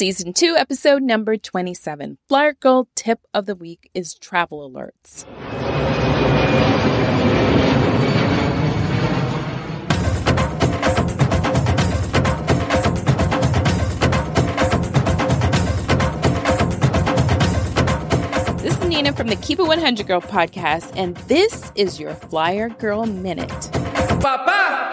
Season 2, episode number 27. Flyer Girl tip of the week is travel alerts. This is Nina from the Keep It 100 Girl podcast, and this is your Flyer Girl Minute. Papa!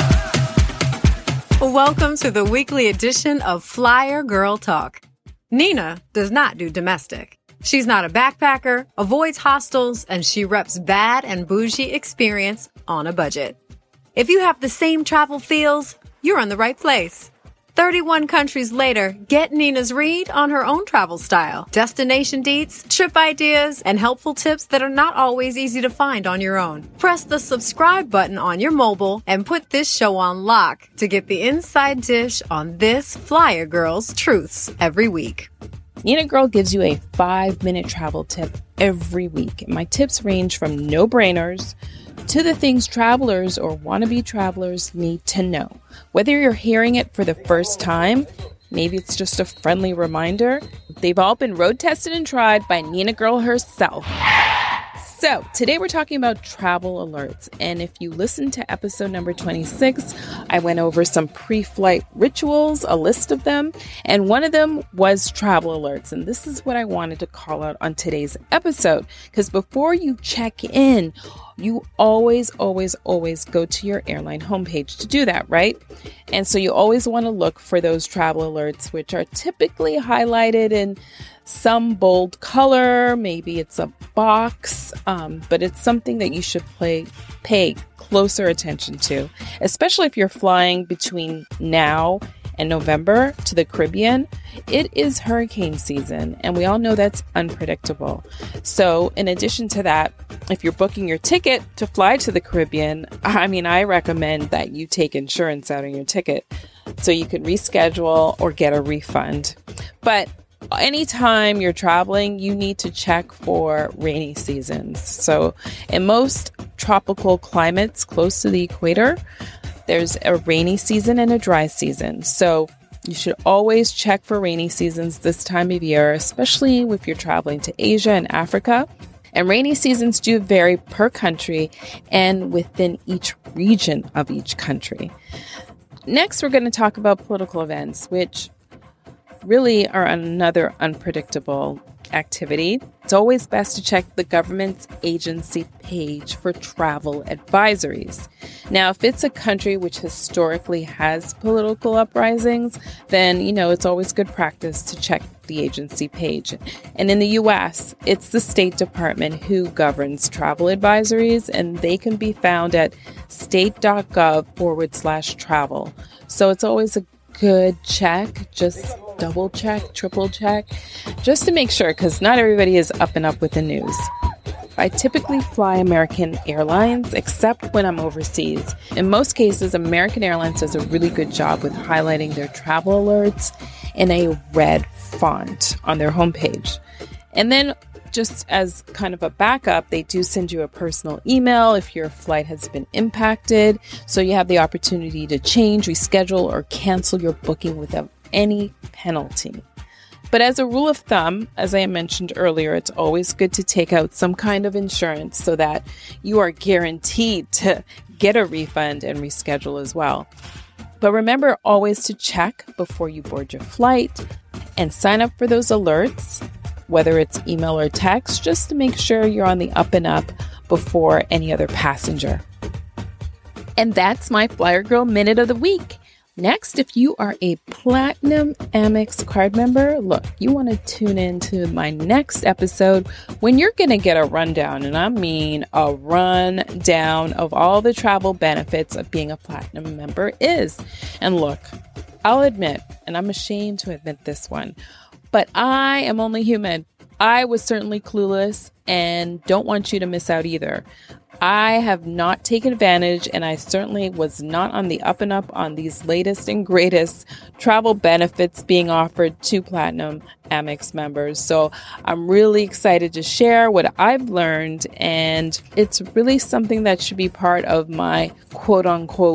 Welcome to the weekly edition of Flyer Girl Talk. Nina does not do domestic. She's not a backpacker, avoids hostels, and she reps bad and bougie experience on a budget. If you have the same travel feels, you're in the right place. 31 countries later, get Nina's read on her own travel style, destination deets, trip ideas, and helpful tips that are not always easy to find on your own. Press the subscribe button on your mobile and put this show on lock to get the inside dish on this Flyer Girl's truths every week. Nina Girl gives you a 5-minute travel tip every week. My tips range from no-brainers to the things travelers or wannabe travelers need to know. Whether you're hearing it for the first time, maybe it's just a friendly reminder, they've all been road tested and tried by Nina Girl herself. So today we're talking about travel alerts. And if you listen to episode number 26, I went over some pre-flight rituals, a list of them, and one of them was travel alerts. And this is what I wanted to call out on today's episode, because before you check in, you always go to your airline homepage to do that, right? And so you always want to look for those travel alerts, which are typically highlighted in some bold color. Maybe it's a box, but it's something that you should pay closer attention to, especially if you're flying between now and November to the Caribbean. It is hurricane season, and we all know that's unpredictable. So in addition to that, if you're booking your ticket to fly to the Caribbean, I recommend that you take insurance out on your ticket so you can reschedule or get a refund. But anytime you're traveling, you need to check for rainy seasons. So in most tropical climates close to the equator, there's a rainy season and a dry season. So you should always check for rainy seasons this time of year, especially if you're traveling to Asia and Africa. And rainy seasons do vary per country and within each region of each country. Next, we're going to talk about political events, which really are another unpredictable activity. It's always best to check the government's agency page for travel advisories. Now, if it's a country which historically has political uprisings, then, it's always good practice to check the agency page. And in the U.S., it's the State Department who governs travel advisories, and they can be found at state.gov/travel. So it's always a good check, just double check, triple check, just to make sure, because not everybody is up and up with the news. I typically fly American Airlines, except when I'm overseas. In most cases, American Airlines does a really good job with highlighting their travel alerts in a red font on their homepage. And then just as kind of a backup, they do send you a personal email if your flight has been impacted. So you have the opportunity to change, reschedule, or cancel your booking without any penalty. But as a rule of thumb, as I mentioned earlier, it's always good to take out some kind of insurance so that you are guaranteed to get a refund and reschedule as well. But remember always to check before you board your flight and sign up for those alerts, whether it's email or text, just to make sure you're on the up and up before any other passenger. And that's my Flyer Girl Minute of the Week. Next, if you are a Platinum Amex card member, look, you want to tune in to my next episode when you're going to get a rundown, and I mean a rundown of all the travel benefits of being a Platinum member is. And look, I'll admit, and I'm ashamed to admit this one, but I am only human. I was certainly clueless and don't want you to miss out either. I have not taken advantage, and I certainly was not on the up and up on these latest and greatest travel benefits being offered to Platinum Amex members. So I'm really excited to share what I've learned, and it's really something that should be part of my quote unquote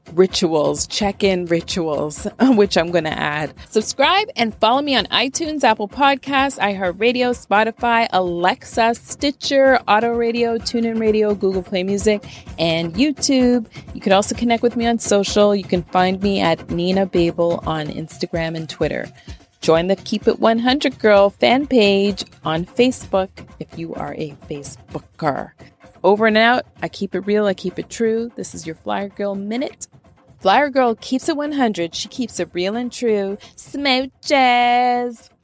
rituals, check-in rituals, which I'm going to add. Subscribe and follow me on iTunes, Apple Podcasts, iHeartRadio, Spotify, Alexa, Stitcher, Auto Radio, TuneIn Radio, Google Play Music, and YouTube. You can also connect with me on social. You can find me at Nina Babel on Instagram and Twitter. Join the Keep It 100 Girl fan page on Facebook if you are a Facebooker. Over and out. I keep it real. I keep it true. This is your Flyer Girl Minute. Flyer Girl keeps it 100. She keeps it real and true. Smooches.